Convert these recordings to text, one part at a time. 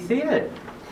seated.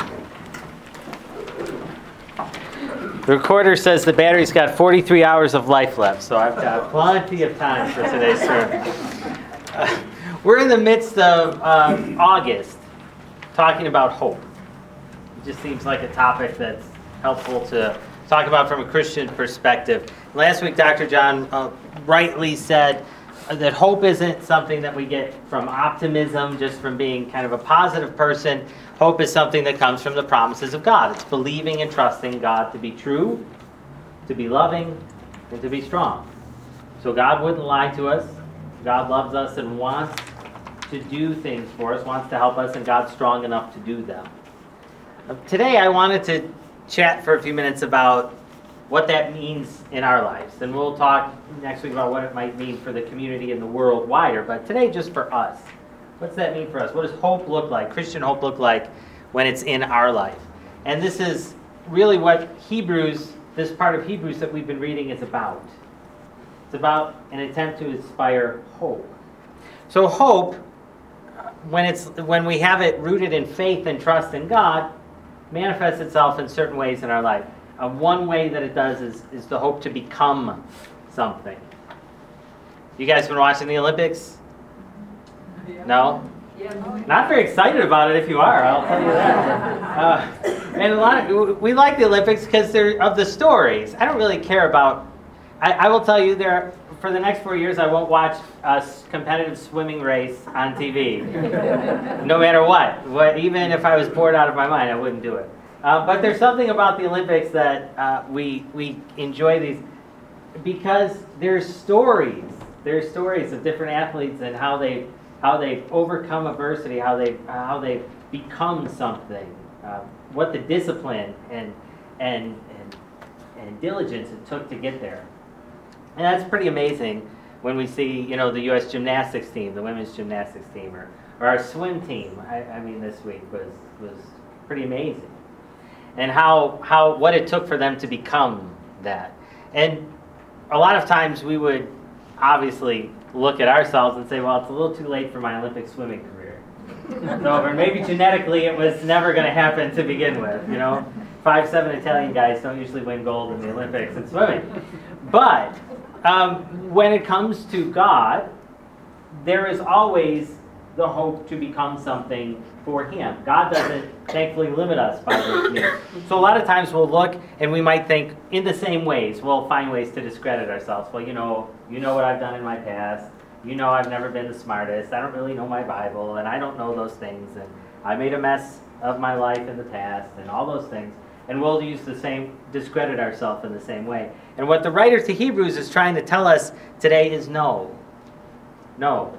The recorder says the battery's got 43 hours of life left, so I've got plenty of time for today's sermon. We're in the midst of August, talking about hope. It just seems like a topic that's helpful to talk about from a Christian perspective. Last week, Dr. John rightly said that hope isn't something that we get from optimism, just from being kind of a positive person. Hope is something that comes from the promises of God. It's believing and trusting God to be true, to be loving, and to be strong. So God wouldn't lie to us. God loves us and wants to do things for us, wants to help us, and God's strong enough to do them. Today I wanted to chat for a few minutes about what that means in our lives. And we'll talk next week about what it might mean for the community and the world wider. But today, just for us, what's that mean for us? What does hope look like, Christian hope look like when it's in our life? And this is really what Hebrews, this part of Hebrews that we've been reading is about. It's about an attempt to inspire hope. So hope, when we have it rooted in faith and trust in God, manifests itself in certain ways in our life. One way that it does is the hope to become something. You guys been watching the Olympics? No? Not very excited about it if you are, I'll tell you that. And we like the Olympics because they're of the stories. I don't really care about, I will tell you, for the next 4 years I won't watch a competitive swimming race on TV. No matter what. Even if I was bored out of my mind, I wouldn't do it. But there's something about the Olympics that we enjoy these because there's stories. There's stories of different athletes and how they've overcome adversity, how they become something, what the discipline and diligence it took to get there. And that's pretty amazing when we see, the U.S. gymnastics team, the women's gymnastics team, or our swim team. I mean, this week was pretty amazing. And what it took for them to become that. And a lot of times we would obviously look at ourselves and say, well, it's a little too late for my Olympic swimming career. Or maybe genetically it was never going to happen to begin with. 5'7" Italian guys don't usually win gold in the Olympics in swimming. But when it comes to God, there is always the hope to become something for Him. God doesn't, thankfully, limit us by those means. So a lot of times we'll look and we might think in the same ways. We'll find ways to discredit ourselves. Well, you know what I've done in my past. I've never been the smartest. I don't really know my Bible, and I don't know those things. And I made a mess of my life in the past, and all those things. And we'll discredit ourselves in the same way. And what the writer to Hebrews is trying to tell us today is no. No.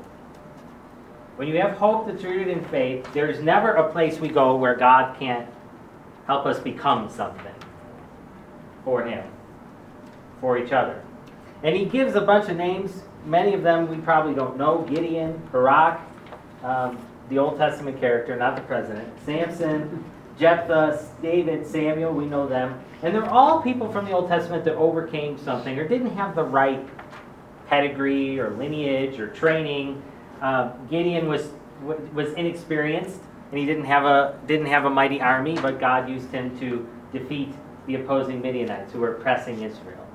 When you have hope that's rooted in faith, there's never a place we go where God can't help us become something for Him, for each other. And He gives a bunch of names. Many of them we probably don't know. Gideon, Barak, the Old Testament character, not the president. Samson, Jephthah, David, Samuel, we know them. And they're all people from the Old Testament that overcame something or didn't have the right pedigree or lineage or training. Gideon was inexperienced, and he didn't have a mighty army, but God used him to defeat the opposing Midianites who were oppressing Israel.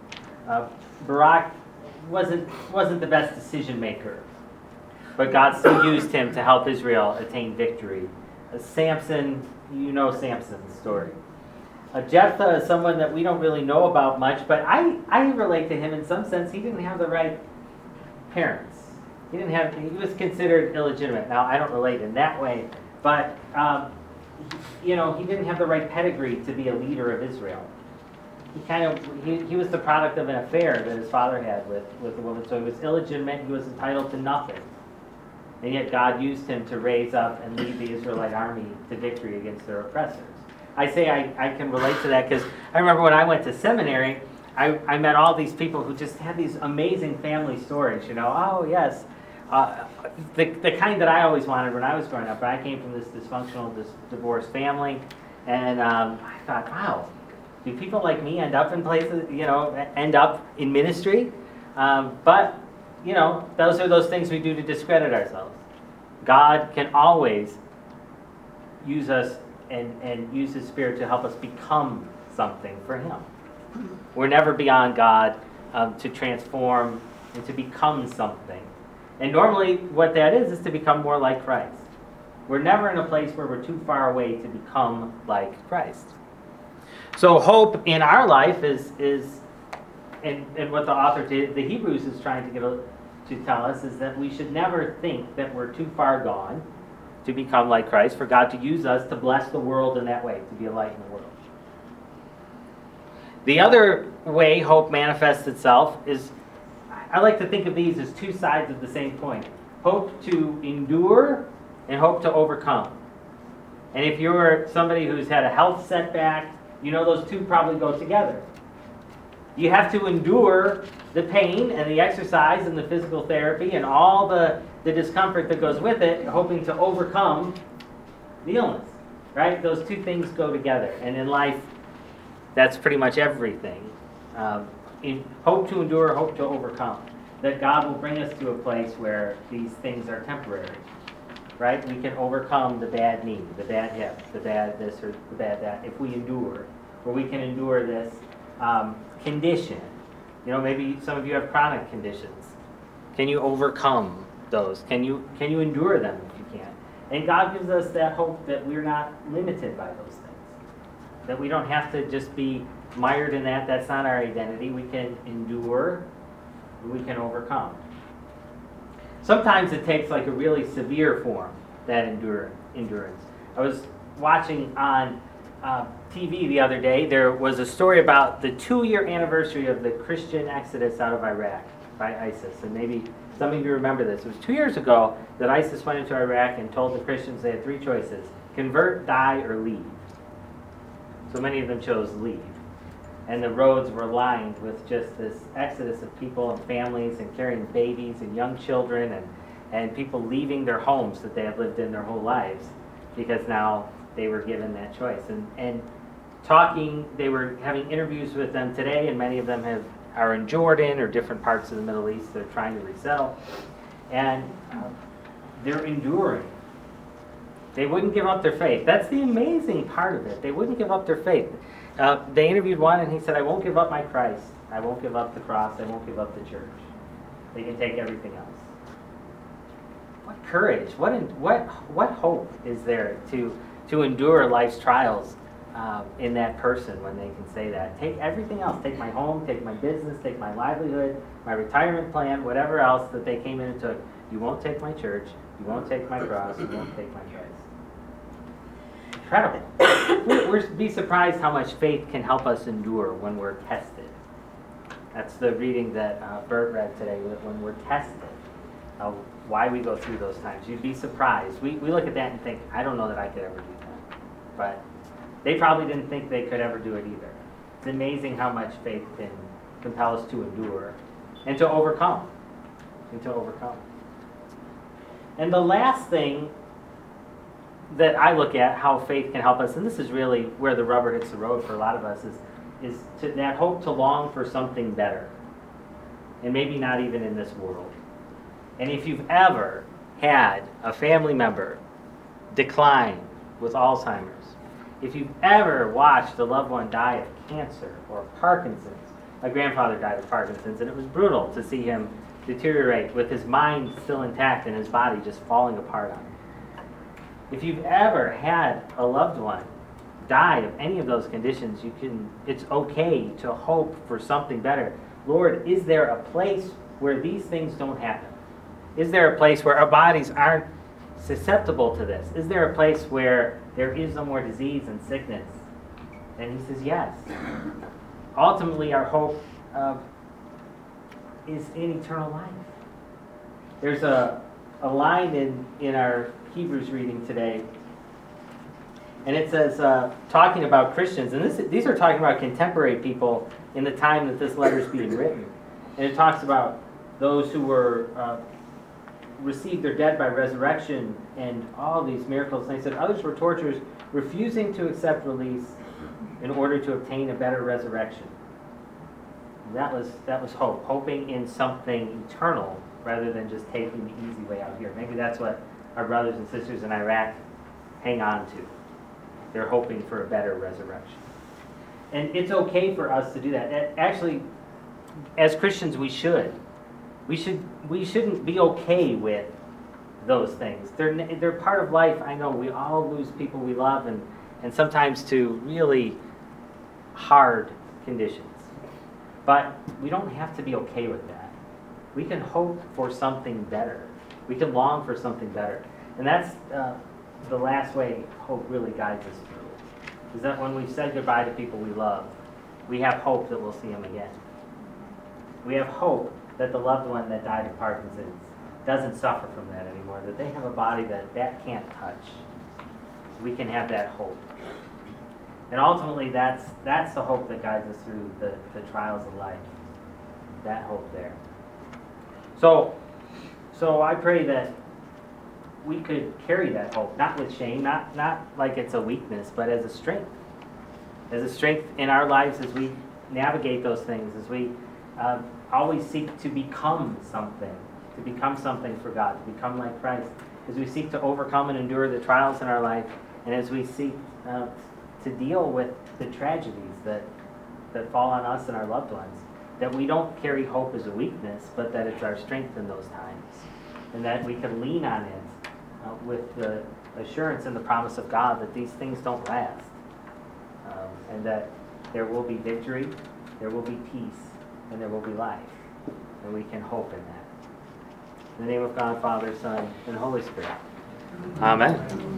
Barak wasn't the best decision maker, but God still used him to help Israel attain victory. Samson, Samson's story. Jephthah is someone that we don't really know about much, but I relate to him in some sense. He didn't have the right parents. He was considered illegitimate. Now, I don't relate in that way, but, he didn't have the right pedigree to be a leader of Israel. He was the product of an affair that his father had with a woman, so he was illegitimate. He was entitled to nothing. And yet God used him to raise up and lead the Israelite army to victory against their oppressors. I say I can relate to that because I remember when I went to seminary, I met all these people who just had these amazing family stories, Oh, yes. The kind that I always wanted when I was growing up. I came from this dysfunctional, divorced family, and I thought, wow, do people like me end up in places, end up in ministry? But those are those things we do to discredit ourselves. God can always use us and use His Spirit to help us become something for Him. We're never beyond God to transform and to become something. And normally what that is to become more like Christ. We're never in a place where we're too far away to become like Christ. So hope in our life is and what the author to the Hebrews is trying to tell us is that we should never think that we're too far gone to become like Christ, for God to use us to bless the world in that way, to be a light in the world. The other way hope manifests itself is, I like to think of these as two sides of the same coin. Hope to endure and hope to overcome. And if you're somebody who's had a health setback, you know those two probably go together. You have to endure the pain and the exercise and the physical therapy and all the discomfort that goes with it, hoping to overcome the illness, right? Those two things go together. And in life, that's pretty much everything. Hope to endure, hope to overcome. That God will bring us to a place where these things are temporary, right? We can overcome the bad knee, the bad hip, the bad this or the bad that, if we endure. Or we can endure this condition. You know, maybe some of you have chronic conditions. Can you overcome those? Can you endure them if you can? And God gives us that hope that we're not limited by those things. That we don't have to just be mired in that. That's not our identity. We can endure. We can overcome. Sometimes it takes like a really severe form, that endurance. I was watching on TV the other day. There was a story about the 2-year anniversary of the Christian exodus out of Iraq by ISIS. And maybe some of you remember this. It was 2 years ago that ISIS went into Iraq and told the Christians they had 3 choices: convert, die, or leave. So many of them chose leave. And the roads were lined with just this exodus of people and families and carrying babies and young children and people leaving their homes that they had lived in their whole lives because now they were given that choice. And talking, they were having interviews with them today, and many of them are in Jordan or different parts of the Middle East. They're trying to resettle. And they're enduring. They wouldn't give up their faith. That's the amazing part of it. They wouldn't give up their faith. They interviewed one, and he said, "I won't give up my Christ. I won't give up the cross. I won't give up the church. They can take everything else." What courage! What hope is there to endure life's trials in that person when they can say that? Take everything else. Take my home. Take my business. Take my livelihood. My retirement plan. Whatever else that they came in and took. You won't take my church. You won't take my cross. You won't take my Christ. Incredible. We'd be surprised how much faith can help us endure when we're tested. That's the reading that Bert read today, when we're tested. Why we go through those times. You'd be surprised. We look at that and think, I don't know that I could ever do that. But they probably didn't think they could ever do it either. It's amazing how much faith can compel us to endure and to overcome. And the last thing that I look at, how faith can help us, and this is really where the rubber hits the road for a lot of us, is to that hope to long for something better. And maybe not even in this world. And if you've ever had a family member decline with Alzheimer's, if you've ever watched a loved one die of cancer or Parkinson's, my grandfather died of Parkinson's, and it was brutal to see him deteriorate with his mind still intact and his body just falling apart on him. If you've ever had a loved one die of any of those conditions, it's okay to hope for something better. Lord, is there a place where these things don't happen? Is there a place where our bodies aren't susceptible to this? Is there a place where there is no more disease and sickness? And he says, yes. Ultimately, our hope is in eternal life. There's a line in our Hebrews reading today, and it says, talking about Christians, and these are talking about contemporary people in the time that this letter is being written. And it talks about those who were received their dead by resurrection and all these miracles. And they said others were torturers, refusing to accept release in order to obtain a better resurrection. And that was hope, hoping in something eternal rather than just taking the easy way out here. Maybe that's what our brothers and sisters in Iraq hang on to. They're hoping for a better resurrection. And it's okay for us to do that. Actually, as Christians, we should. We shouldn't be okay with those things. They're part of life. I know we all lose people we love, and sometimes to really hard conditions. But we don't have to be okay with that. We can hope for something better. We can long for something better. And that's the last way hope really guides us through. Is that when we've said goodbye to people we love, we have hope that we'll see them again. We have hope that the loved one that died of Parkinson's doesn't suffer from that anymore, that they have a body that can't touch. We can have that hope. And ultimately, that's the hope that guides us through the trials of life. That hope there. So I pray that we could carry that hope, not with shame, not like it's a weakness, but as a strength. As a strength in our lives as we navigate those things, as we always seek to become something for God, to become like Christ, as we seek to overcome and endure the trials in our life, and as we seek to deal with the tragedies that fall on us and our loved ones, that we don't carry hope as a weakness, but that it's our strength in those times, and that we can lean on it with the assurance and the promise of God that these things don't last, and that there will be victory, there will be peace, and there will be life, and we can hope in that. In the name of God, Father, Son, and Holy Spirit. Amen.